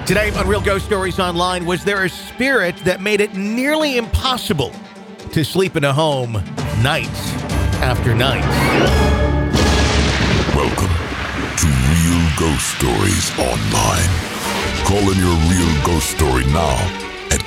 Today on Real Ghost Stories Online, was there a spirit that made it nearly impossible to sleep in a home night after night? Welcome to Real Ghost Stories Online. Call in your real ghost story now at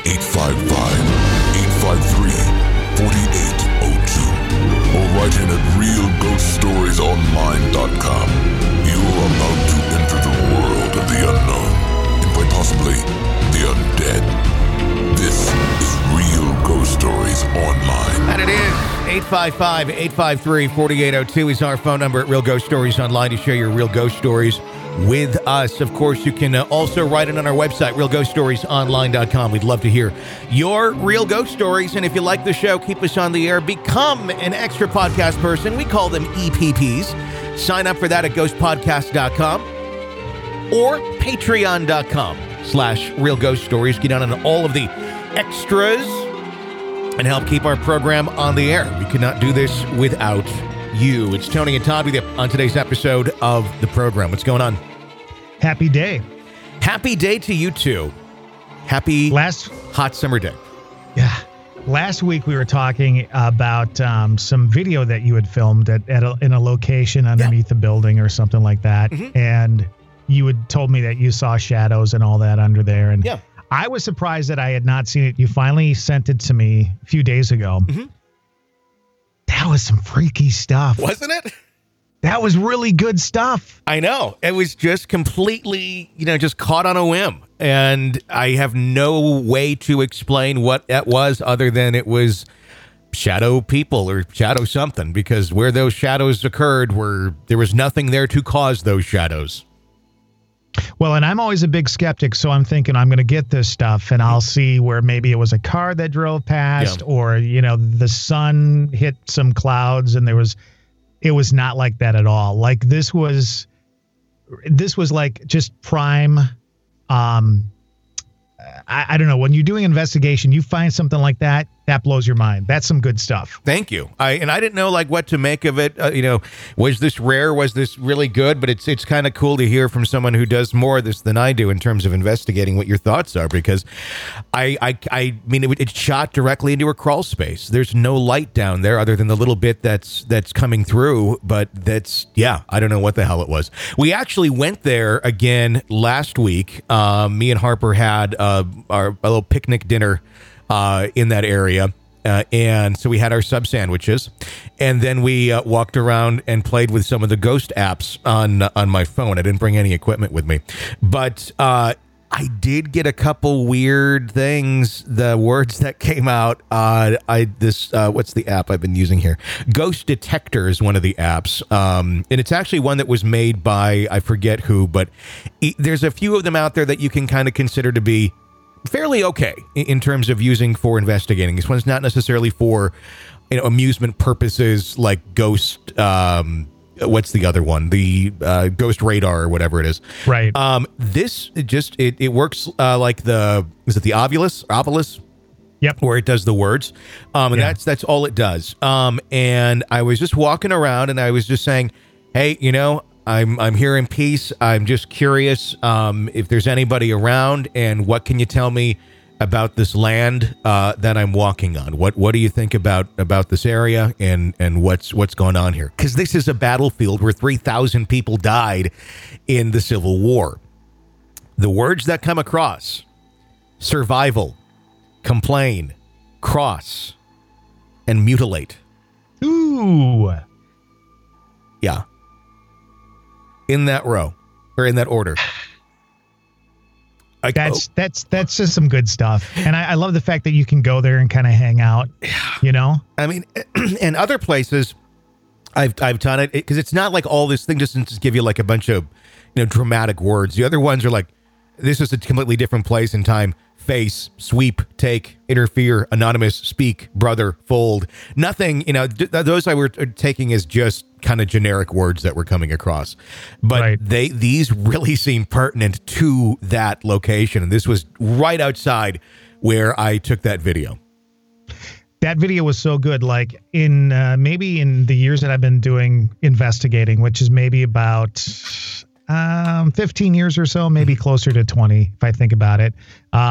855-853-4802 or write in at realghoststoriesonline.com. You are about to enter the world of the unknown and quite possibly the undead. This is Real Ghost Stories Online. And it is 855-853-4802 is our phone number at Real Ghost Stories Online to share your real ghost stories with us. Of course, you can also write it on our website, realghoststoriesonline.com. We'd love to hear your real ghost stories. And if you like the show, keep us on the air. Become an extra podcast person. We call them EPPs. Sign up for that at ghostpodcast.com or patreon.com/Real Ghost Stories. Get on all of the extras and help keep our program on the air. We could not do this without you. It's Tony and Todd with you on today's episode of the program. What's going on? Happy day. Happy day to you too. Happy hot summer day. Yeah. Last week we were talking about some video that you had filmed in a location underneath a building or something like that. Mm-hmm. And you had told me that you saw shadows and all that under there. And I was surprised that I had not seen it. You finally sent it to me a few days ago. Mm-hmm. That was some freaky stuff. Wasn't it? That was really good stuff. I know. It was just completely, just caught on a whim. And I have no way to explain what that was other than it was shadow people or shadow something, because where those shadows occurred, there was nothing there to cause those shadows. Well, and I'm always a big skeptic, so I'm thinking I'm going to get this stuff and I'll see where maybe it was a car that drove past or, the sun hit some clouds and it was not like that at all. Like this was like just prime. I don't know. When you're doing investigation, you find something like that blows your mind. That's some good stuff. Thank you. I didn't know what to make of it. Was this rare? Was this really good? But it's kind of cool to hear from someone who does more of this than I do in terms of investigating what your thoughts are, because I mean, it shot directly into a crawl space. There's no light down there other than the little bit that's coming through. But I don't know what the hell it was. We actually went there again last week. Me and Harper had our little picnic dinner in that area. And so we had our sub sandwiches, and then we walked around and played with some of the ghost apps on my phone. I didn't bring any equipment with me, but I did get a couple weird things. The words that came out, what's the app I've been using here? Ghost Detector is one of the apps. And it's actually one that was made by, I forget who, but there's a few of them out there that you can kind of consider to be fairly okay in terms of using for investigating. This one's not necessarily for amusement purposes like Ghost. What's the other one? The Ghost Radar or whatever it is. Right. This it works like is it the Ovilus? Yep. Where it does the words. And that's all it does. And I was just walking around and I was just saying, hey, I'm here in peace. I'm just curious if there's anybody around, and what can you tell me about this land that I'm walking on? What do you think about this area and what's going on here? Because this is a battlefield where 3,000 people died in the Civil War. The words that come across: survival, complain, cross, and mutilate. Ooh. Yeah. In that row, or in that order. That's just some good stuff. And I love the fact that you can go there and kind of hang out, I mean, and other places I've done it, because it's not like all this thing just give you like a bunch of, dramatic words. The other ones are like, this is a completely different place and time. Face, sweep, take, interfere, anonymous, speak, brother, fold. Nothing, those I were taking as just kind of generic words that were coming across. But these really seem pertinent to that location. And this was right outside where I took that video. That video was so good. Like maybe in the years that I've been doing investigating, which is maybe about 15 years or so, maybe closer to 20, if I think about it.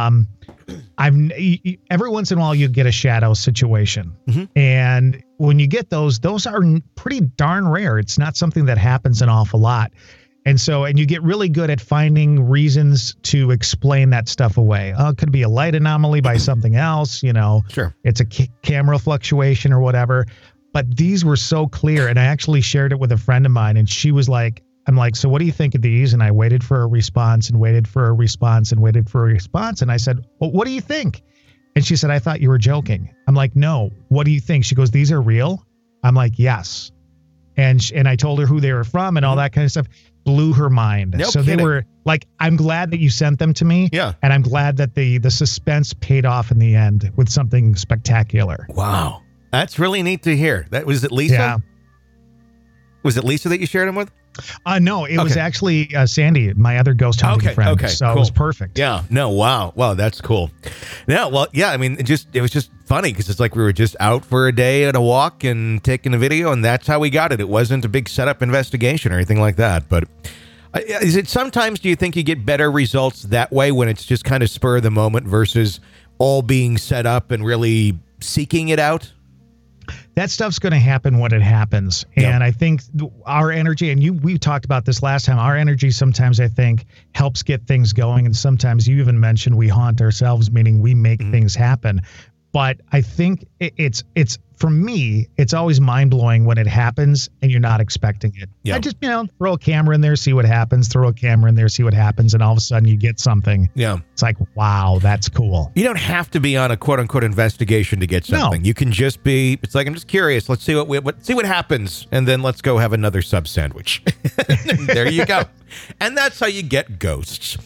Every once in a while you get a shadow situation. And when you get those are pretty darn rare. It's not something that happens an awful lot. And you get really good at finding reasons to explain that stuff away. Oh, it could be a light anomaly by something else, Sure. It's a camera fluctuation or whatever. But these were so clear. And I actually shared it with a friend of mine, and she was like, I'm like, so what do you think of these? And I waited for a response and waited for a response and waited for a response. And I said, well, what do you think? And she said, I thought you were joking. I'm like, no, what do you think? She goes, these are real? I'm like, yes. And I told her who they were from and all that kind of stuff. Blew her mind. No so kidding. They were like, I'm glad that you sent them to me. Yeah. And I'm glad that the suspense paid off in the end with something spectacular. Wow. That's really neat to hear. Was it Lisa? Yeah. Was it Lisa that you shared them with? No, it was actually Sandy, my other ghost hunting friend. Okay, so cool. It was perfect. Yeah. No. Wow. Wow. That's cool. Yeah. Well. Yeah. I mean, it was just funny because it's like we were just out for a day at a walk and taking a video, and that's how we got it. It wasn't a big setup investigation or anything like that. But is it sometimes? Do you think you get better results that way when it's just kind of spur of the moment versus all being set up and really seeking it out? That stuff's going to happen when it happens. Yeah. And I think our energy, and we talked about this last time, our energy sometimes I think helps get things going. And sometimes you even mentioned we haunt ourselves, meaning we make things happen. But I think it's for me, it's always mind blowing when it happens and you're not expecting it. Yeah. I just, throw a camera in there, see what happens, throw a camera in there, see what happens. And all of a sudden you get something. Yeah. It's like, wow, that's cool. You don't have to be on a quote unquote investigation to get something. No. You can just be, it's like, I'm just curious. Let's see what happens. And then let's go have another sub sandwich. There you go. And that's how you get ghosts.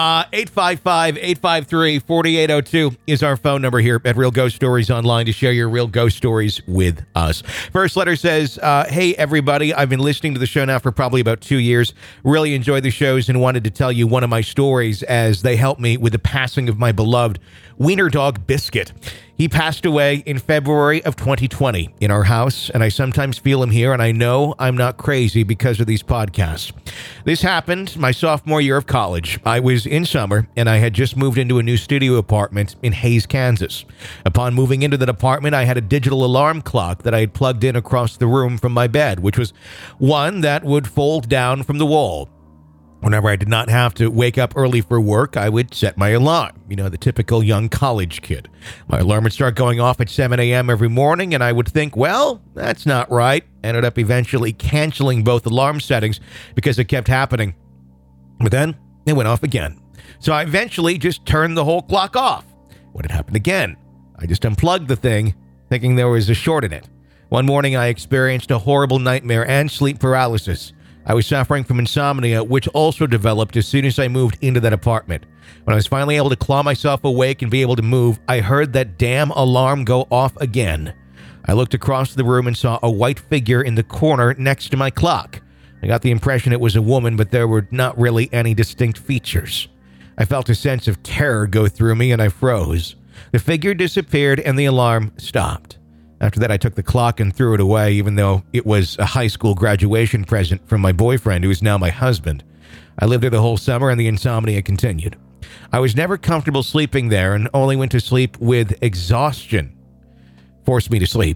855-853-4802 is our phone number here at Real Ghost Stories Online to share your real ghost stories with us. First letter says, hey, everybody. I've been listening to the show now for probably about 2 years. Really enjoy the shows and wanted to tell you one of my stories as they helped me with the passing of my beloved wiener dog, Biscuit. He passed away in February of 2020 in our house, and I sometimes feel him here, and I know I'm not crazy because of these podcasts. This happened my sophomore year of college. I was in summer, and I had just moved into a new studio apartment in Hays, Kansas. Upon moving into that apartment, I had a digital alarm clock that I had plugged in across the room from my bed, which was one that would fold down from the wall. Whenever I did not have to wake up early for work, I would set my alarm. The typical young college kid. My alarm would start going off at 7 a.m. every morning, and I would think, well, that's not right. Ended up eventually canceling both alarm settings because it kept happening. But then it went off again. So I eventually just turned the whole clock off. When it happened again, I just unplugged the thing, thinking there was a short in it. One morning, I experienced a horrible nightmare and sleep paralysis. I was suffering from insomnia, which also developed as soon as I moved into that apartment. When I was finally able to claw myself awake and be able to move, I heard that damn alarm go off again. I looked across the room and saw a white figure in the corner next to my clock. I got the impression it was a woman, but there were not really any distinct features. I felt a sense of terror go through me and I froze. The figure disappeared and the alarm stopped. After that, I took the clock and threw it away, even though it was a high school graduation present from my boyfriend, who is now my husband. I lived there the whole summer, and the insomnia continued. I was never comfortable sleeping there and only went to sleep with exhaustion. Forced me to sleep.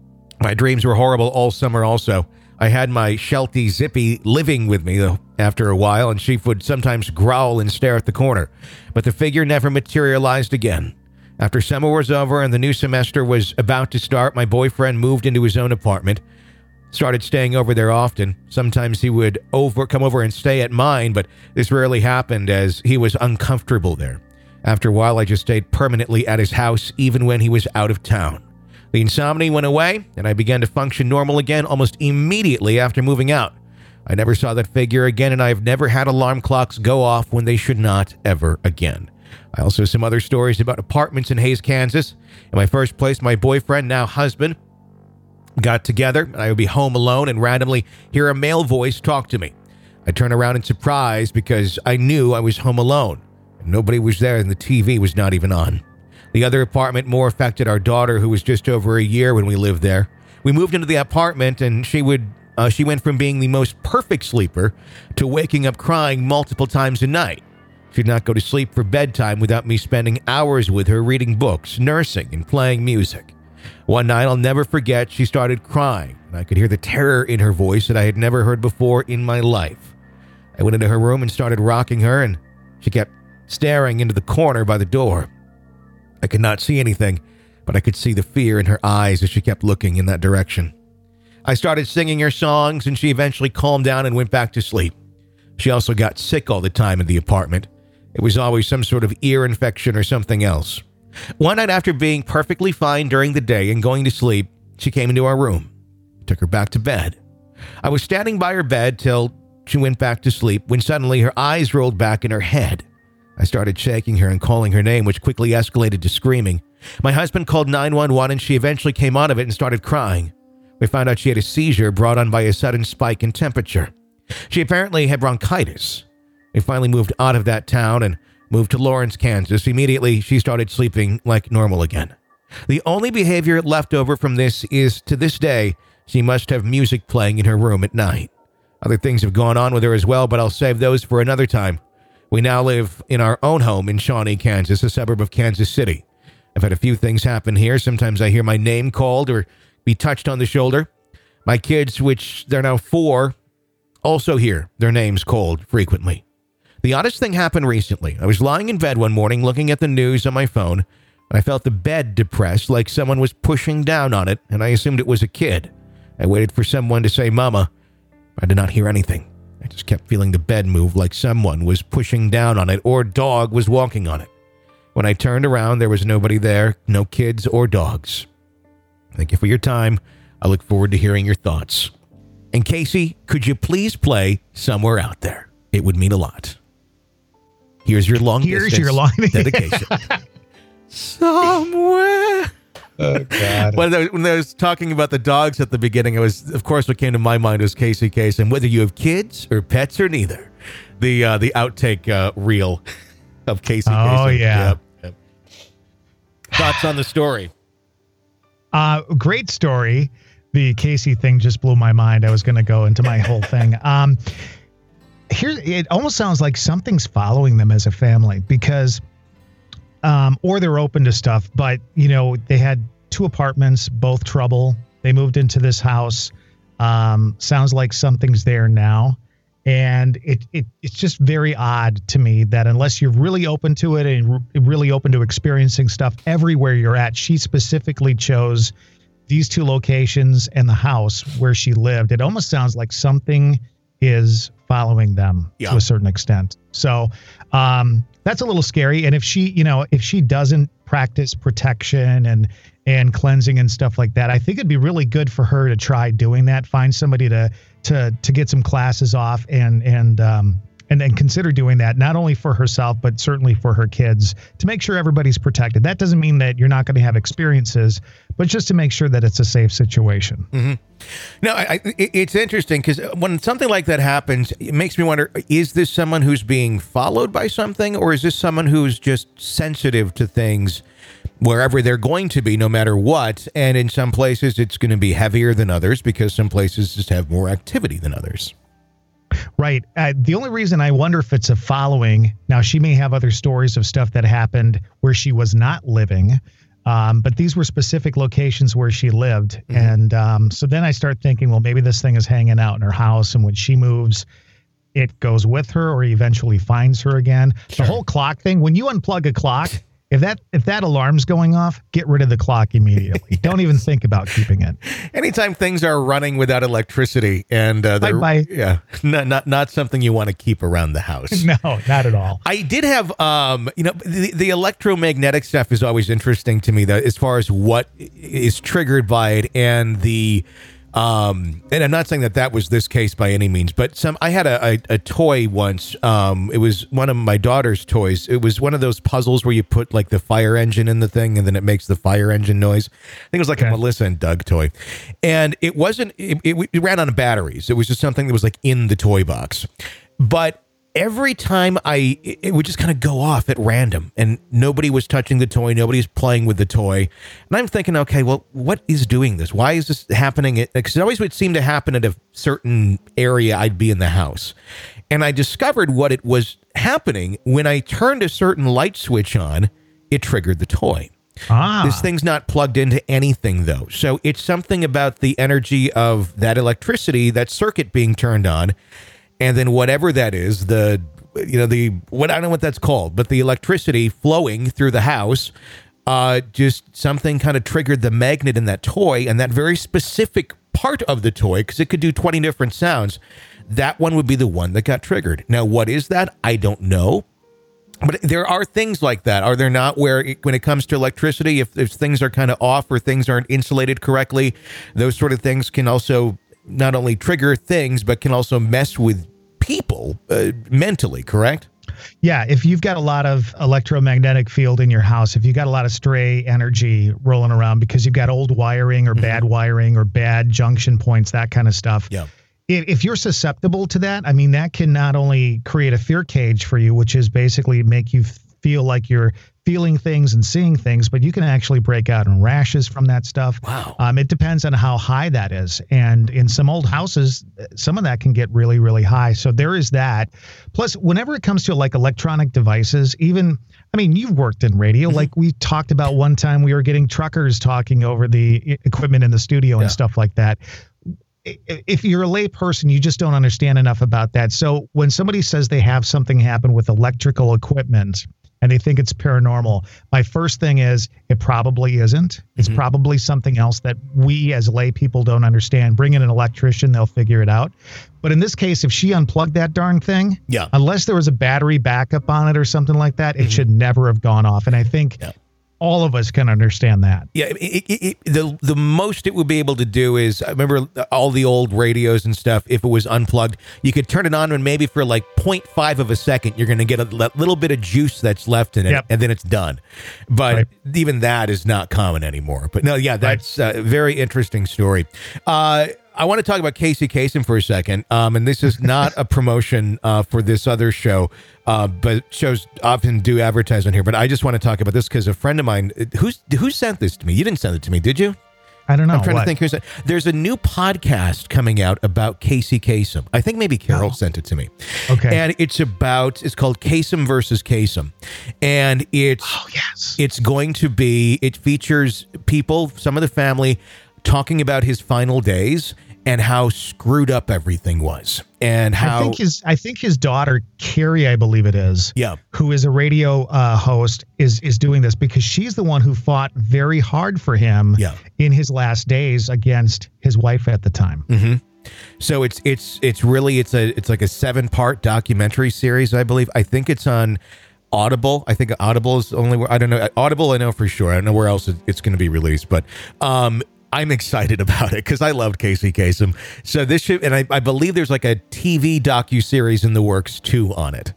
My dreams were horrible all summer also. I had my Sheltie Zippy living with me after a while, and she would sometimes growl and stare at the corner. But the figure never materialized again. After summer was over and the new semester was about to start, my boyfriend moved into his own apartment, started staying over there often. Sometimes he would come over and stay at mine, but this rarely happened as he was uncomfortable there. After a while, I just stayed permanently at his house, even when he was out of town. The insomnia went away, and I began to function normal again almost immediately after moving out. I never saw that figure again, and I have never had alarm clocks go off when they should not ever again. I also have some other stories about apartments in Hays, Kansas. In my first place, my boyfriend, now husband, got together, and I would be home alone and randomly hear a male voice talk to me. I turned around in surprise because I knew I was home alone, and nobody was there, and the TV was not even on. The other apartment more affected our daughter, who was just over a year when we lived there. We moved into the apartment, and she would She went from being the most perfect sleeper to waking up crying multiple times a night. She'd not go to sleep for bedtime without me spending hours with her reading books, nursing, and playing music. One night I'll never forget, she started crying, and I could hear the terror in her voice that I had never heard before in my life. I went into her room and started rocking her, and she kept staring into the corner by the door. I could not see anything, but I could see the fear in her eyes as she kept looking in that direction. I started singing her songs, and she eventually calmed down and went back to sleep. She also got sick all the time in the apartment. It was always some sort of ear infection or something else. One night after being perfectly fine during the day and going to sleep, she came into our room. I took her back to bed. I was standing by her bed till she went back to sleep when suddenly her eyes rolled back in her head. I started shaking her and calling her name, which quickly escalated to screaming. My husband called 911 and she eventually came out of it and started crying. We found out she had a seizure brought on by a sudden spike in temperature. She apparently had bronchitis. We finally moved out of that town and moved to Lawrence, Kansas. Immediately, she started sleeping like normal again. The only behavior left over from this is, to this day, she must have music playing in her room at night. Other things have gone on with her as well, but I'll save those for another time. We now live in our own home in Shawnee, Kansas, a suburb of Kansas City. I've had a few things happen here. Sometimes I hear my name called or be touched on the shoulder. My kids, which they're now 4, also hear their names called frequently. The oddest thing happened recently. I was lying in bed one morning looking at the news on my phone, and I felt the bed depressed like someone was pushing down on it, and I assumed it was a kid. I waited for someone to say, "Mama." I did not hear anything. I just kept feeling the bed move like someone was pushing down on it or a dog was walking on it. When I turned around, there was nobody there, no kids or dogs. Thank you for your time. I look forward to hearing your thoughts. And Casey, could you please play Somewhere Out There? It would mean a lot. Here's your long dedication. Somewhere. Oh, God. When I was talking about the dogs at the beginning, of course, what came to my mind was Casey Kasem. And whether you have kids or pets or neither, the outtake reel of Casey Kasem. Oh, yeah. Yep. Thoughts on the story? Great story. The Casey thing just blew my mind. I was going to go into my whole thing. It almost sounds like something's following them as a family because, or they're open to stuff, but they had 2 apartments, both trouble. They moved into this house. Sounds like something's there now. And it's just very odd to me that unless you're really open to it and really open to experiencing stuff everywhere you're at, she specifically chose these 2 locations and the house where she lived. It almost sounds like something is following them to a certain extent. So that's a little scary. And if she doesn't practice protection and cleansing and stuff like that, I think it'd be really good for her to try doing that. Find somebody to get some classes off and then consider doing that, not only for herself, but certainly for her kids, to make sure everybody's protected. That doesn't mean that you're not going to have experiences, but just to make sure that it's a safe situation. Mm-hmm. No, it's interesting because when something like that happens, it makes me wonder, is this someone who's being followed by something, or is this someone who's just sensitive to things wherever they're going to be, no matter what? And in some places, it's going to be heavier than others because some places just have more activity than others. Right. The only reason I wonder if it's a following, now she may have other stories of stuff that happened where she was not living, but these were specific locations where she lived. Mm-hmm. And so then I start thinking, well, maybe this thing is hanging out in her house, and when she moves, it goes with her or eventually finds her again. Sure. The whole clock thing, when you unplug a clock, if that alarm's going off, get rid of the clock immediately. Yes. Don't even think about keeping it. Anytime things are running without electricity and not something you want to keep around the house. No, not at all. I did have the electromagnetic stuff is always interesting to me, though, as far as what is triggered by it, and the and I'm not saying that was this case by any means, but I had a toy once. It was one of my daughter's toys. It was one of those puzzles where you put like the fire engine in the thing and then it makes the fire engine noise. I think it was like a Melissa and Doug toy, and it ran on batteries. It was just something that was like in the toy box. But every time it would just kind of go off at random, and nobody was touching the toy. Nobody's playing with the toy. And I'm thinking, okay, well, what is doing this? Why is this happening? Because it always would seem to happen at a certain area I'd be in the house. And I discovered what it was happening when I turned a certain light switch on, it triggered the toy. This thing's not plugged into anything, though. So it's something about the energy of that electricity, that circuit being turned on. And then whatever that is, I don't know what that's called, but the electricity flowing through the house, just something kind of triggered the magnet in that toy, and that very specific part of the toy, because it could do 20 different sounds, that one would be the one that got triggered. Now, what is that? I don't know. But there are things like that, are there not, where when it comes to electricity, if things are kind of off or things aren't insulated correctly, those sort of things can also not only trigger things, but can also mess with people mentally, correct? Yeah, if you've got a lot of electromagnetic field in your house, if you've got a lot of stray energy rolling around because you've got old wiring or bad wiring or bad junction points, that kind of stuff. Yeah. If you're susceptible to that, I mean, that can not only create a fear cage for you, which is basically make you feel like you're feeling things and seeing things, but you can actually break out in rashes from that stuff. Wow. It depends on how high that is. And in some old houses, some of that can get really, really high. So there is that. Plus, whenever it comes to like electronic devices, you've worked in radio. Like we talked about one time, we were getting truckers talking over the equipment in the studio and stuff like that. If you're a lay person, you just don't understand enough about that. So when somebody says they have something happen with electrical equipment and they think it's paranormal, my first thing is it probably isn't. It's probably something else that we as lay people don't understand. Bring in an electrician, they'll figure it out. But in this case, if she unplugged that darn thing, unless there was a battery backup on it or something like that, it should never have gone off. And I think all of us can understand that. Yeah, the most it would be able to do is, I remember all the old radios and stuff, if it was unplugged, you could turn it on and maybe for like 0.5 of a second, you're going to get a little bit of juice that's left in it, and then it's done. But even that is not common anymore. But no, that's a very interesting story. I want to talk about Casey Kasem for a second, and this is not a promotion for this other show, but shows often do advertise on here. But I just want to talk about this because a friend of mine, who sent this to me? You didn't send it to me, did you? I don't know. I'm trying to think. There's a new podcast coming out about Casey Kasem. I think maybe Carol sent it to me. Okay. And it's called Kasem versus Kasem. And it features people, some of the family, talking about his final days and how screwed up everything was, and how I think his daughter Carrie, I believe it is, who is a radio host, is doing this because she's the one who fought very hard for him in his last days against his wife at the time. So it's like a 7-part documentary series, I believe. I think it's on Audible. I think Audible is the only where, I don't know. Audible, I know for sure. I don't know where else it's going to be released, but I'm excited about it because I loved Casey Kasem. So this should, and I believe there's like a TV docuseries in the works too on it.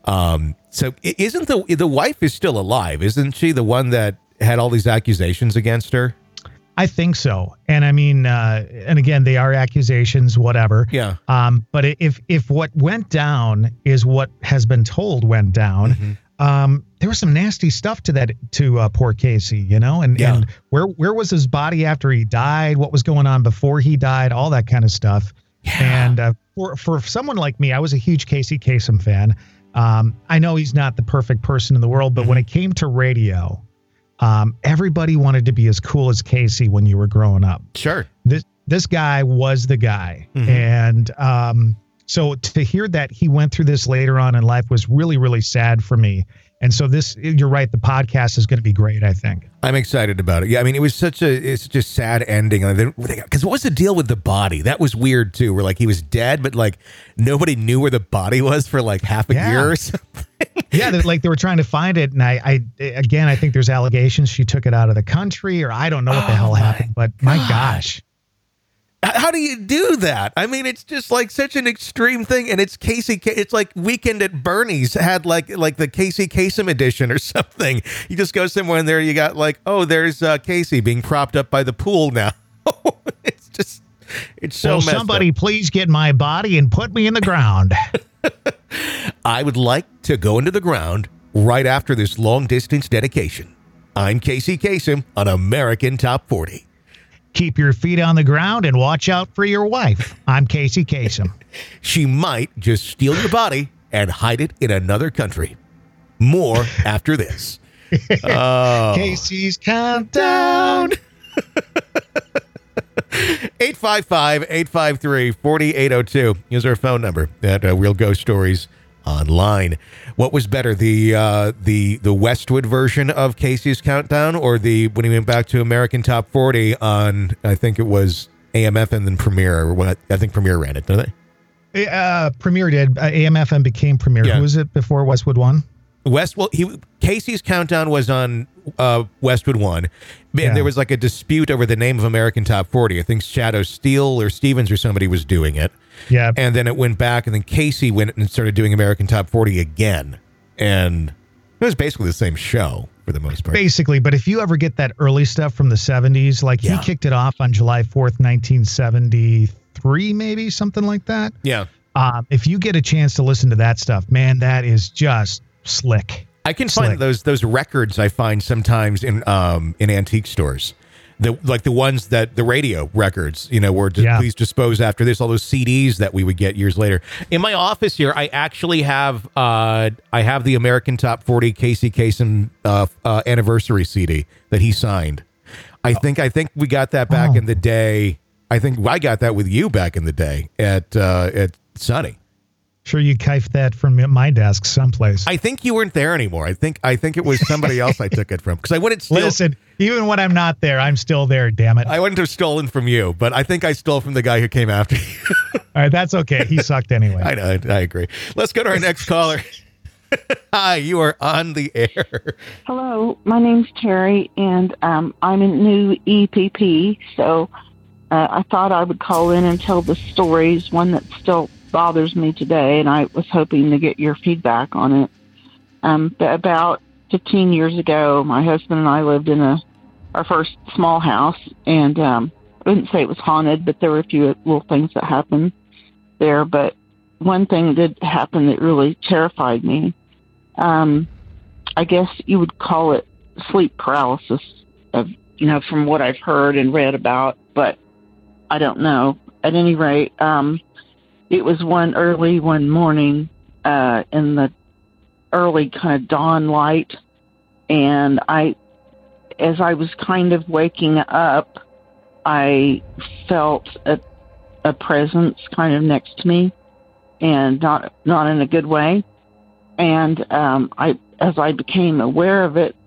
So isn't the wife is still alive? Isn't she the one that had all these accusations against her? I think so. And I mean, and again, they are accusations, whatever. Yeah. But if what went down is what has been told went down, there was some nasty stuff to poor Casey, and where was his body after he died? What was going on before he died? All that kind of stuff. Yeah. And for someone like me, I was a huge Casey Kasem fan. I know he's not the perfect person in the world, but when it came to radio, everybody wanted to be as cool as Casey when you were growing up. Sure. This guy was the guy. And so to hear that he went through this later on in life was really, really sad for me. And so you're right, the podcast is going to be great, I think. I'm excited about it. Yeah, I mean, it's such a sad ending. Because what was the deal with the body? That was weird, too, where, like, he was dead, but, like, nobody knew where the body was for, like, half a year or something. Yeah, they were trying to find it. And I think there's allegations she took it out of the country, or I don't know what the hell happened. But my gosh. How do you do that? I mean, it's just like such an extreme thing, and it's it's like Weekend at Bernie's had like the Casey Kasem edition or something. You just go somewhere and there you got like, oh, there's Casey being propped up by the pool now. It's so messed somebody up. Please get my body and put me in the ground. I would like to go into the ground right after this long-distance dedication. I'm Casey Kasem on American Top 40. Keep your feet on the ground and watch out for your wife. I'm Casey Kasem. She might just steal your body and hide it in another country. More after this. Oh. Casey's Countdown. 855-853-4802 is our phone number at Real Ghost Stories Online. What was better, the Westwood version of Casey's Countdown, or when he went back to American Top 40 on, I think it was AMF and then Premiere, or what? I think Premiere ran it, didn't they? Premiere did. AMFM became Premiere. Yeah. Who was it before Westwood 1? Casey's Countdown was on Westwood 1. Yeah. There was like a dispute over the name of American Top 40. I think Shadow Steel or Stevens or somebody was doing it. Yeah. And then it went back, and then Casey went and started doing American Top 40 again. And it was basically the same show for the most part. Basically, but if you ever get that early stuff from the 70s, like he kicked it off on July 4th, 1973, maybe, something like that. Yeah. If you get a chance to listen to that stuff, man, that is just slick. I can find those records I find sometimes in antique stores. The ones that the radio records, were please dispose after this, all those CDs that we would get years later. In my office here, I actually have the American Top 40 Casey Kasem anniversary CD that he signed. I think we got that back in the day. I think I got that with you back in the day at Sunny. Sure, you kifed that from my desk someplace. I think you weren't there anymore. I think it was somebody else I took it from, because I wouldn't steal. Listen, even when I'm not there, I'm still there. Damn it! I wouldn't have stolen from you, but I think I stole from the guy who came after you. All right, that's okay. He sucked anyway. I know. I agree. Let's go to our next caller. Hi, you are on the air. Hello, my name's Terry, and I'm a new EPP, so I thought I would call in and tell the stories, one that still bothers me today, and I was hoping to get your feedback on it. About 15 years ago, my husband and I lived in our first small house, and I wouldn't say it was haunted, but there were a few little things that happened there. But one thing did happen that really terrified me. I guess you would call it sleep paralysis, from what I've heard and read about, but I don't know. At any rate, it was one morning in the early kind of dawn light, and as I was kind of waking up, I felt a presence kind of next to me, and not in a good way. And as I became aware of it,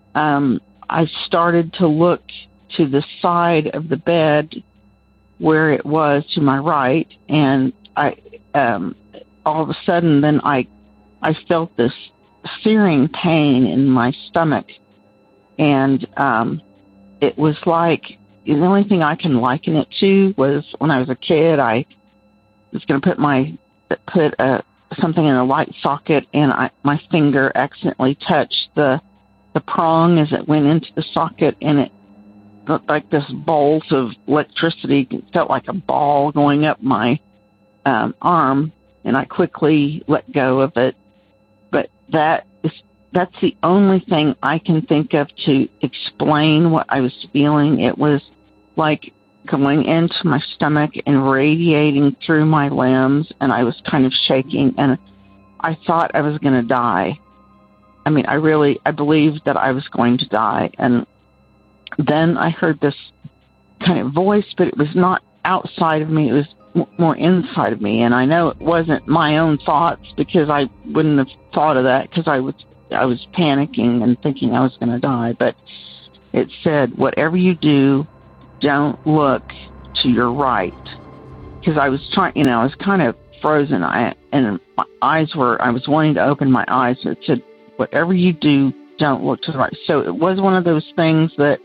I started to look to the side of the bed where it was to my right, and I all of a sudden then I felt this searing pain in my stomach, and it was like, the only thing I can liken it to was when I was a kid. I was going to put something in a light socket, and my finger accidentally touched the prong as it went into the socket, and it looked like this bolt of electricity. It felt like a ball going up my arm, and I quickly let go of it. But that's the only thing I can think of to explain what I was feeling. It was like going into my stomach and radiating through my limbs, and I was kind of shaking, and I thought I was going to die. I mean, I believed that I was going to die. And then I heard this kind of voice, but it was not outside of me. It was more inside of me. And I know it wasn't my own thoughts, because I wouldn't have thought of that, because I was panicking and thinking I was going to die. But it said, whatever you do, don't look to your right. Because I was trying, I was kind of frozen. And my eyes I was wanting to open my eyes. It said, whatever you do, don't look to the right. So it was one of those things that,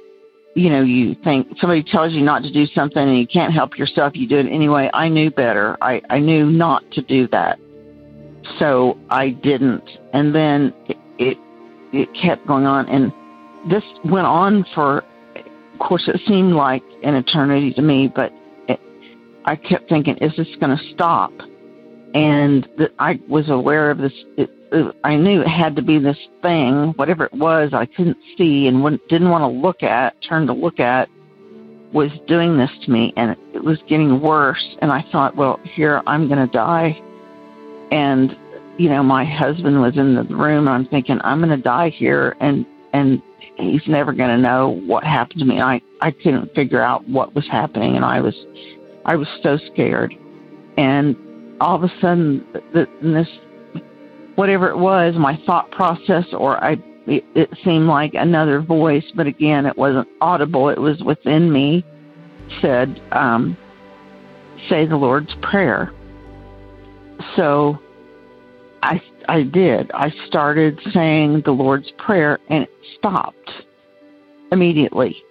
you think somebody tells you not to do something and you can't help yourself, you do it anyway. I knew better. I knew not to do that. So I didn't. And then it kept going on. And this went on for, of course, it seemed like an eternity to me, but I kept thinking, is this going to stop? and I was aware of this. I knew it had to be this thing, whatever it was. I couldn't see and didn't want to turn to look at, was doing this to me, and it was getting worse. And I thought, well, here, I'm going to die. And, my husband was in the room, and I'm thinking, I'm going to die here, and he's never going to know what happened to me. I couldn't figure out what was happening, and I was so scared. And all of a sudden, this, whatever it was, my thought process, it seemed like another voice, but again, it wasn't audible. It was within me, said, say the Lord's Prayer. So I did. I started saying the Lord's Prayer, and it stopped immediately.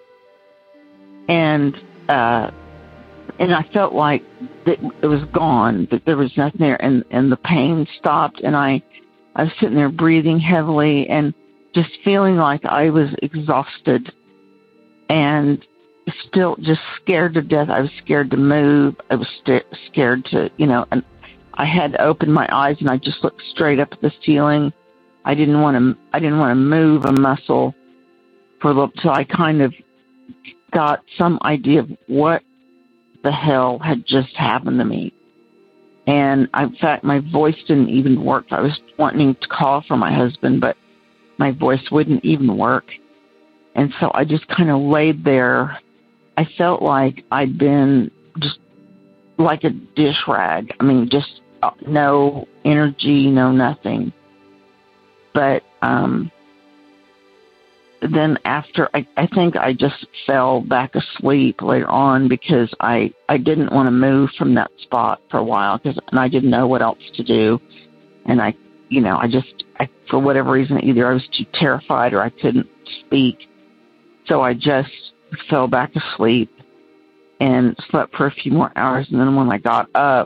And I felt like that it was gone, that there was nothing there, and the pain stopped, and I was sitting there breathing heavily and just feeling like I was exhausted and still just scared to death. I was scared to move. I was scared to, and I had to open my eyes, and I just looked straight up at the ceiling. I didn't want to move a muscle till I kind of got some idea of what the hell had just happened to me. And in fact, my voice didn't even work. I was wanting to call for my husband, but my voice wouldn't even work. And so I just kind of laid there. I felt like I'd been just like a dish rag. I mean, just no energy, no nothing. But then after, I think I just fell back asleep later on because I didn't want to move from that spot for a while and I didn't know what else to do. And I for whatever reason, either I was too terrified or I couldn't speak. So I just fell back asleep and slept for a few more hours. And then when I got up,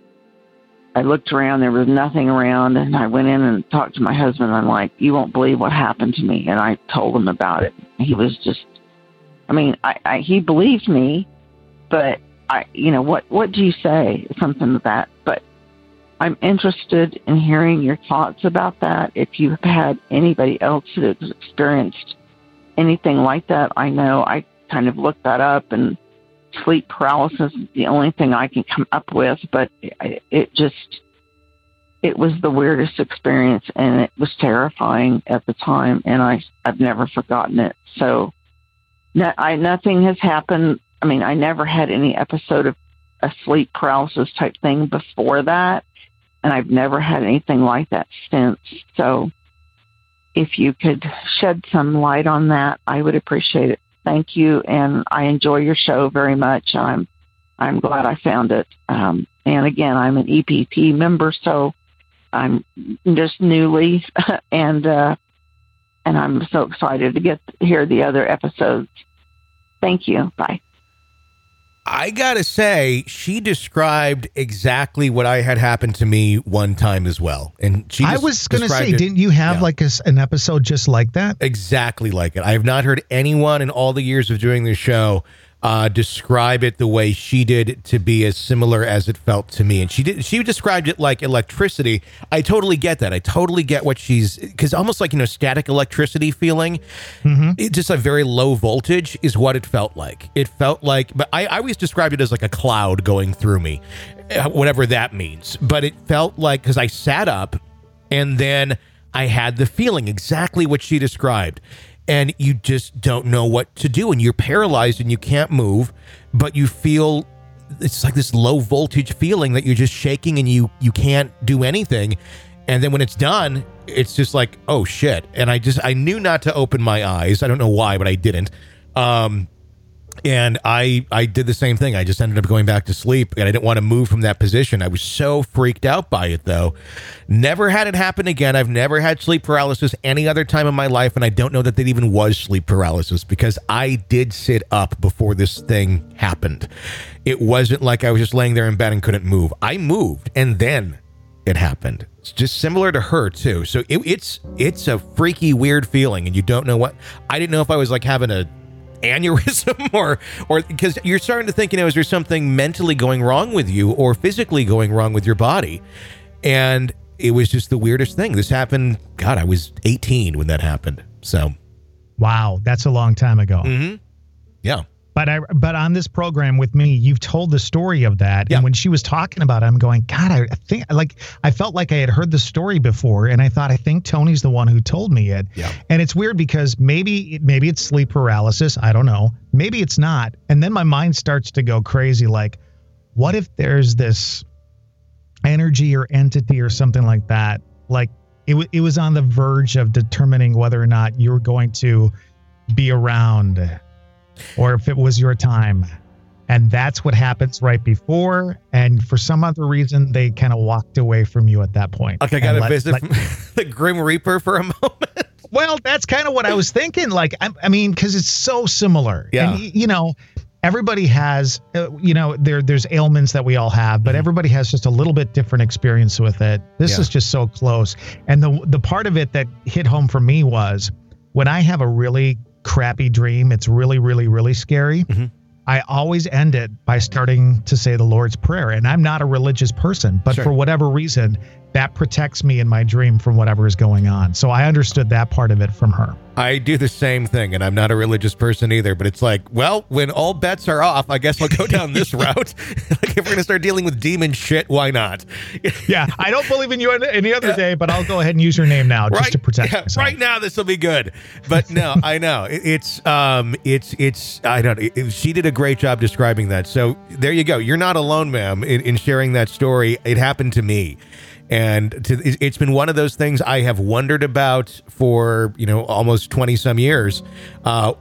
I looked around, there was nothing around, and I went in and talked to my husband. I'm like, you won't believe what happened to me. And I told him about it. He was just, he believed me, but what do you say? Something like that. But I'm interested in hearing your thoughts about that. If you've had anybody else that has experienced anything like that, I know I kind of looked that up, and sleep paralysis is the only thing I can come up with, but it was the weirdest experience, and it was terrifying at the time, and I've never forgotten it. So nothing has happened. I mean, I never had any episode of a sleep paralysis type thing before that, and I've never had anything like that since. So if you could shed some light on that, I would appreciate it. Thank you, and I enjoy your show very much. I'm glad I found it. And again, I'm an EPP member, so I'm just newly, and I'm so excited to get to hear the other episodes. Thank you. Bye. I gotta say, she described exactly what I had happened to me one time as well. And I was going to say, didn't you have an episode just like that? Exactly like it. I have not heard anyone in all the years of doing this show describe it the way she did, to be as similar as it felt to me. And she described it like electricity. I totally get that. I totally get what because almost like, static electricity feeling. Mm-hmm. It's just a very low voltage is what it felt like. It felt like, but I always described it as like a cloud going through me, whatever that means. But it felt like, because I sat up and then I had the feeling exactly what she described. And you just don't know what to do, and you're paralyzed and you can't move, but you feel it's like this low voltage feeling that you're just shaking and you can't do anything. And then when it's done, it's just like, oh shit. And I knew not to open my eyes. I don't know why, but I didn't. And I did the same thing. I just ended up going back to sleep, and I didn't want to move from that position. I was so freaked out by it, though. Never had it happen again. I've never had sleep paralysis any other time in my life, and I don't know that there even was sleep paralysis, because I did sit up before this thing happened. It wasn't like I was just laying there in bed and couldn't move. I moved, and then it happened. It's just similar to her, too. So it's a freaky, weird feeling, and you don't know what. I didn't know if I was like having aneurysm or because you're starting to think, is there something mentally going wrong with you or physically going wrong with your body? And it was just the weirdest thing. This happened, God, I was 18 when that happened. So. Wow. That's a long time ago. Mm-hmm. Yeah. But on this program with me, you've told the story of that. Yeah. And when she was talking about it, I'm going, God, I felt like I had heard the story before. And I thought, I think Tony's the one who told me it. Yeah. And it's weird because maybe it's sleep paralysis. I don't know. Maybe it's not. And then my mind starts to go crazy. Like, what if there's this energy or entity or something like that? Like it was on the verge of determining whether or not you were going to be around, or if it was your time. And that's what happens right before. And for some other reason, they kind of walked away from you at that point. Okay, I got to visit the Grim Reaper for a moment. Well, that's kind of what I was thinking. Like, I mean, because it's so similar. Yeah. And, everybody has, there's ailments that we all have, but everybody has just a little bit different experience with it. This is just so close. And the part of it that hit home for me was when I have a really crappy dream, it's really, really, really scary. Mm-hmm. I always end it by starting to say the Lord's Prayer. And I'm not a religious person, but for whatever reason, that protects me in my dream from whatever is going on. So I understood that part of it from her. I do the same thing, and I'm not a religious person either, but it's like, well, when all bets are off, I guess I'll go down this route. Like, if we're going to start dealing with demon shit, why not? Yeah, I don't believe in you any other day, but I'll go ahead and use your name now just to protect myself. Right now, this will be good. But no, I know. It's I don't know. She did a great job describing that. So there you go. You're not alone, ma'am, in sharing that story. It happened to me. And it's been one of those things I have wondered about for, almost 20 some years. What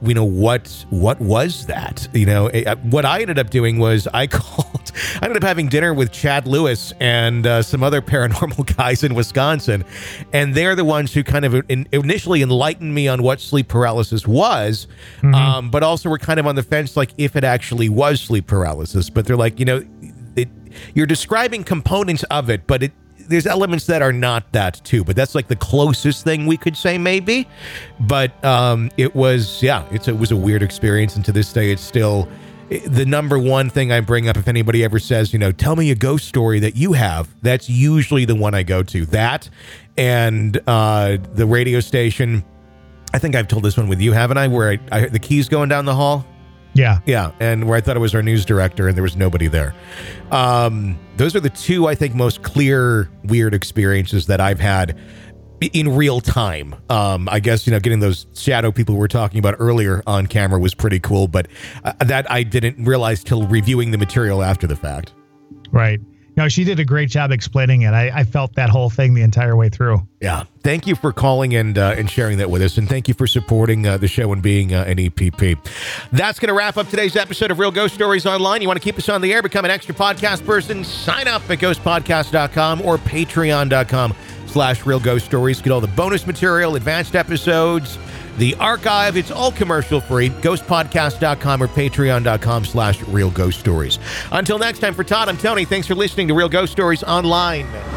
was that? What I ended up doing was I ended up having dinner with Chad Lewis and some other paranormal guys in Wisconsin. And they're the ones who kind of initially enlightened me on what sleep paralysis was, but also were kind of on the fence, like if it actually was sleep paralysis. But they're like, you're describing components of it, but there's elements that are not that too, but that's like the closest thing we could say maybe. But it was a weird experience, and to this day it's still the number one thing I bring up if anybody ever says, tell me a ghost story that you have. That's usually the one I go to. That and the radio station. I think I've told this one with you, haven't I? Where I heard the keys going down the hall. Yeah, and where I thought it was our news director and there was nobody there. Those are the two, I think, most clear, weird experiences that I've had in real time. I guess, getting those shadow people we were talking about earlier on camera was pretty cool, but that I didn't realize till reviewing the material after the fact. Right. No, she did a great job explaining it. I felt that whole thing the entire way through. Yeah. Thank you for calling and sharing that with us. And thank you for supporting the show and being an EPP. That's going to wrap up today's episode of Real Ghost Stories Online. You want to keep us on the air, become an extra podcast person, sign up at ghostpodcast.com or patreon.com/Real Ghost Stories. Get all the bonus material, advanced episodes, the archive. It's all commercial free. Ghostpodcast.com or patreon.com/Real Ghost Stories. Until next time, for Todd, I'm Tony. Thanks for listening to Real Ghost Stories Online.